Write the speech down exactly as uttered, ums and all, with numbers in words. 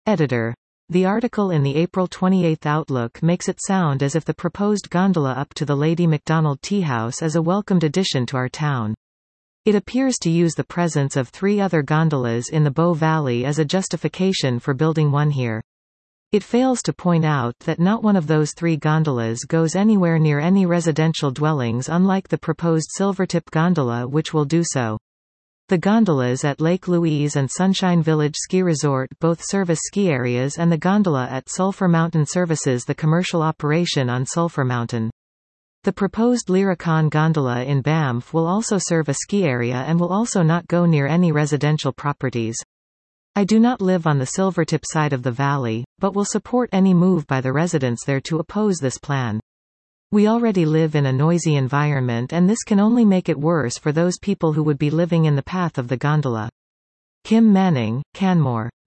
Editor. The article in the April twenty-eighth Outlook makes it sound as if the proposed gondola up to the Lady Macdonald Tea House is a welcomed addition to our town. It appears to use the presence of three other gondolas in the Bow Valley as a justification for building one here. It fails to point out that not one of those three gondolas goes anywhere near any residential dwellings, unlike the proposed Silvertip gondola, which will do so. The gondolas at Lake Louise and Sunshine Village Ski Resort both service ski areas, and the gondola at Sulphur Mountain services the commercial operation on Sulphur Mountain. The proposed Lyricon gondola in Banff will also serve a ski area and will also not go near any residential properties. I do not live on the Silvertip side of the valley, but will support any move by the residents there to oppose this plan. We already live in a noisy environment, and this can only make it worse for those people who would be living in the path of the gondola. Kim Manning, Canmore.